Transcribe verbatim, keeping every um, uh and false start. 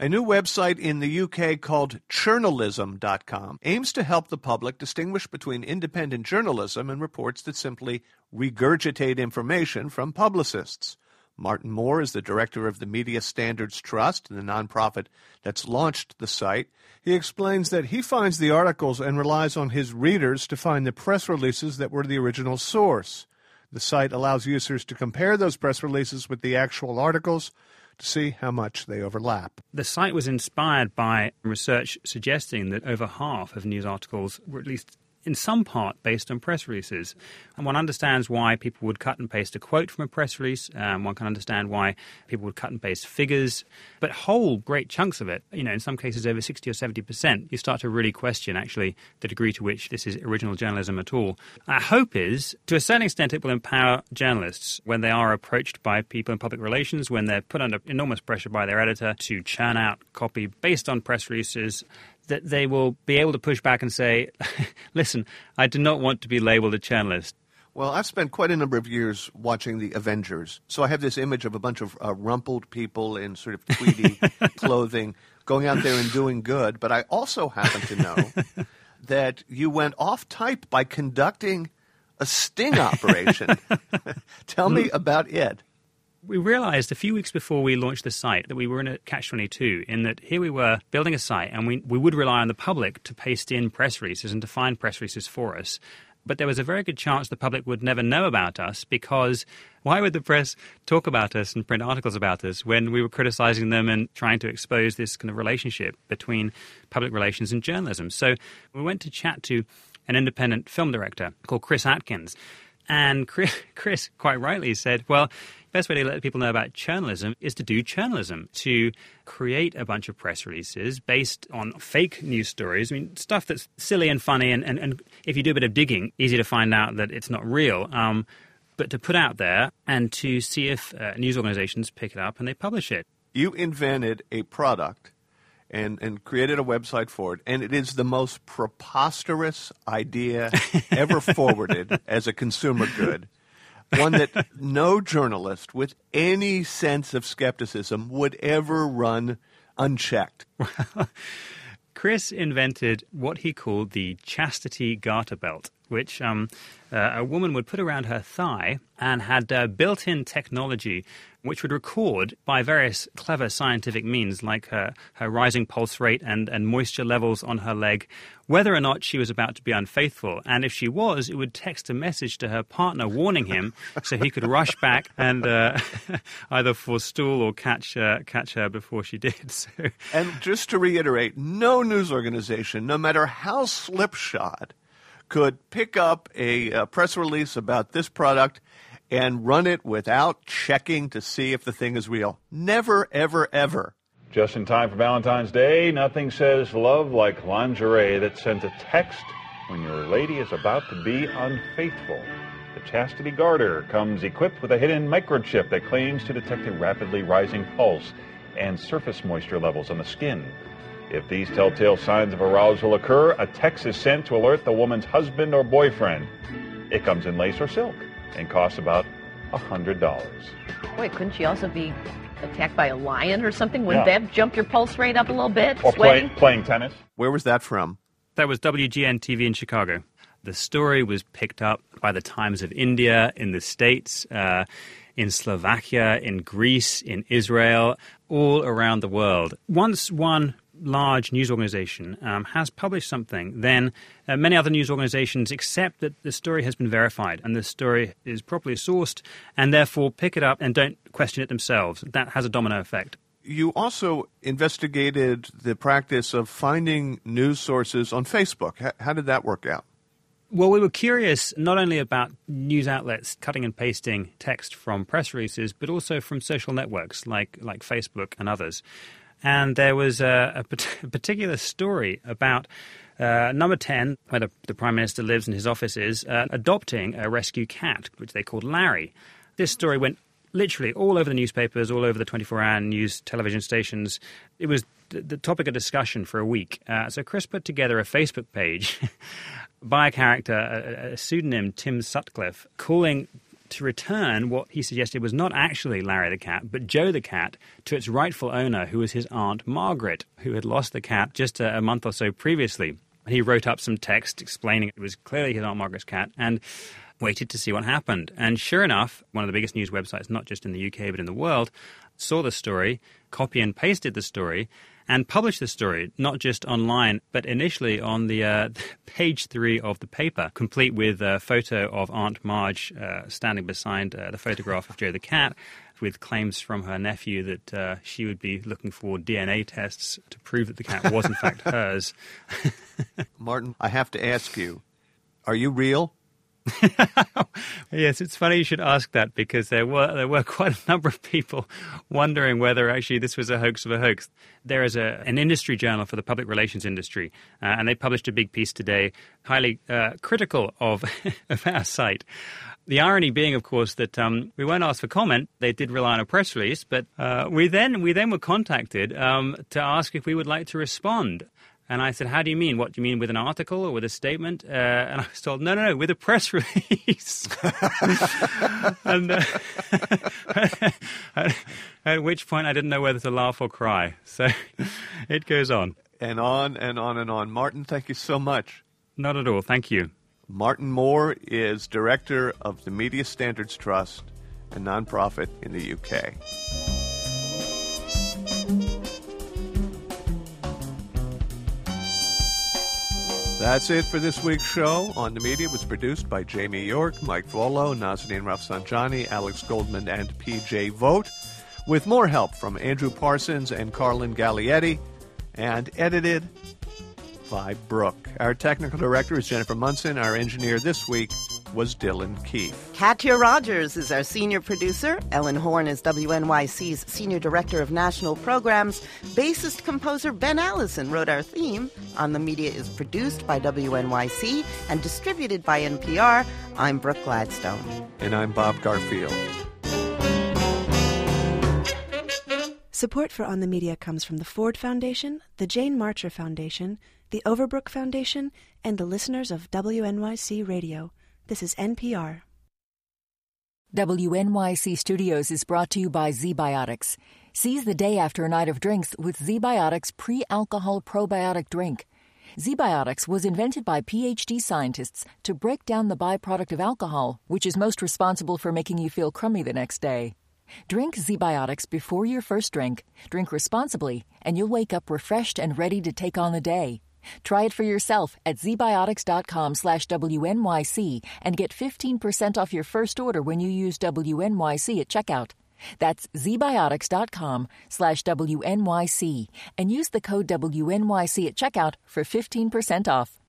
A new website in the U K called journalism dot com aims to help the public distinguish between independent journalism and reports that simply regurgitate information from publicists. Martin Moore is the director of the Media Standards Trust, the nonprofit that's launched the site. He explains that he finds the articles and relies on his readers to find the press releases that were the original source. The site allows users to compare those press releases with the actual articles to see how much they overlap. The site was inspired by research suggesting that over half of news articles were at least in some part based on press releases. And one understands why people would cut and paste a quote from a press release. Um, one can understand why people would cut and paste figures. But whole great chunks of it, you know, in some cases over sixty or seventy percent, you start to really question actually the degree to which this is original journalism at all. Our hope is, to a certain extent, it will empower journalists when they are approached by people in public relations, when they're put under enormous pressure by their editor to churn out copy based on press releases, that they will be able to push back and say, listen, I do not want to be labeled a journalist. Well, I've spent quite a number of years watching the Avengers, so I have this image of a bunch of uh, rumpled people in sort of tweedy clothing going out there and doing good. But I also happen to know that you went off-type by conducting a sting operation. Tell me about it. We realized a few weeks before we launched the site that we were in a catch twenty-two, in that here we were building a site and we, we would rely on the public to paste in press releases and to find press releases for us. But there was a very good chance the public would never know about us, because why would the press talk about us and print articles about us when we were criticizing them and trying to expose this kind of relationship between public relations and journalism? So we went to chat to an independent film director called Chris Atkins. And Chris, Chris quite rightly said, well, the best way to let people know about journalism is to do journalism, to create a bunch of press releases based on fake news stories. I mean, stuff that's silly and funny, and, and, and if you do a bit of digging, easy to find out that it's not real. Um, but to put out there and to see if uh, news organizations pick it up and they publish it. You invented a product and, and created a website for it, and it is the most preposterous idea ever forwarded as a consumer good. One that no journalist with any sense of skepticism would ever run unchecked. Chris invented what he called the chastity garter belt, which um, uh, a woman would put around her thigh and had uh, built-in technology which would record by various clever scientific means, like her, her rising pulse rate and, and moisture levels on her leg, whether or not she was about to be unfaithful. And if she was, it would text a message to her partner warning him so he could rush back and uh, either forestall or catch, uh, catch her before she did. So. And just to reiterate, no news organization, no matter how slipshod, could pick up a, a press release about this product and run it without checking to see if the thing is real. Never, ever, ever. Just in time for Valentine's Day, nothing says love like lingerie that sends a text when your lady is about to be unfaithful. The Chastity Garter comes equipped with a hidden microchip that claims to detect a rapidly rising pulse and surface moisture levels on the skin. If these telltale signs of arousal occur, a text is sent to alert the woman's husband or boyfriend. It comes in lace or silk and costs about one hundred dollars. Wait, couldn't she also be attacked by a lion or something? Wouldn't Yeah. that jump your pulse rate up a little bit? Or play, Sweating? playing tennis. Where was that from? That was W G N T V in Chicago. The story was picked up by the Times of India in the States, uh, in Slovakia, in Greece, in Israel, all around the world. Once one large news organization um, has published something, then uh, many other news organizations accept that the story has been verified and the story is properly sourced, and therefore pick it up and don't question it themselves. That has a domino effect. You also investigated the practice of finding news sources on Facebook. H- how did that work out? Well, we were curious not only about news outlets cutting and pasting text from press releases, but also from social networks like, like Facebook and others. And there was a, a particular story about uh, Number ten, where the, the Prime Minister lives and his office is, uh, adopting a rescue cat, which they called Larry. This story went literally all over the newspapers, all over the twenty-four hour news television stations. It was the, the topic of discussion for a week. Uh, so Chris put together a Facebook page by a character, a, a pseudonym, Tim Sutcliffe, calling to return what he suggested was not actually Larry the cat, but Joe the cat, to its rightful owner, who was his Aunt Margaret, who had lost the cat just a, a month or so previously. He wrote up some text explaining it was clearly his Aunt Margaret's cat and waited to see what happened. And sure enough, one of the biggest news websites, not just in the U K but in the world, saw the story, copy and pasted the story, and published the story, not just online, but initially on the uh, page three of the paper, complete with a photo of Aunt Marge uh, standing beside uh, the photograph of Joe the cat, with claims from her nephew that uh, she would be looking for D N A tests to prove that the cat was in fact hers. Martin, I have to ask you, are you real? Yes, it's funny you should ask that, because there were there were quite a number of people wondering whether actually this was a hoax of a hoax. There is a, an industry journal for the public relations industry, uh, and they published a big piece today, highly uh, critical of, of our site. The irony being, of course, that um, we weren't asked for comment. They did rely on a press release, but uh, we then we then were contacted um, to ask if we would like to respond. And I said, how do you mean? What do you mean, with an article or with a statement? Uh, and I was told, no, no, no, with a press release. and, uh, at which point I didn't know whether to laugh or cry. So it goes on. And on and on and on. Martin, thank you so much. Not at all. Thank you. Martin Moore is director of the Media Standards Trust, a nonprofit in the U K. That's it for this week's show. On the Media was produced by Jamie York, Mike Volo, Nazanin Rafsanjani, Alex Goldman, and P J Vogt, with more help from Andrew Parsons and Carlin Gallietti, and edited by Brooke. Our technical director is Jennifer Munson. Our engineer this week was Dylan Keefe. Katya Rogers is our senior producer. Ellen Horn is W N Y C's senior director of national programs. Bassist composer Ben Allison wrote our theme. On the Media is produced by W N Y C and distributed by N P R. I'm Brooke Gladstone. And I'm Bob Garfield. Support for On the Media comes from the Ford Foundation, the Jane Marcher Foundation, the Overbrook Foundation, and the listeners of W N Y C Radio. This is N P R. W N Y C Studios is brought to you by ZBiotics. Seize the day after a night of drinks with ZBiotics pre-alcohol probiotic drink. ZBiotics was invented by P H D scientists to break down the byproduct of alcohol, which is most responsible for making you feel crummy the next day. Drink ZBiotics before your first drink, drink responsibly, and you'll wake up refreshed and ready to take on the day. Try it for yourself at zbiotics.com slash WNYC and get fifteen percent off your first order when you use W N Y C at checkout. That's zbiotics.com slash WNYC and use the code W N Y C at checkout for fifteen percent off.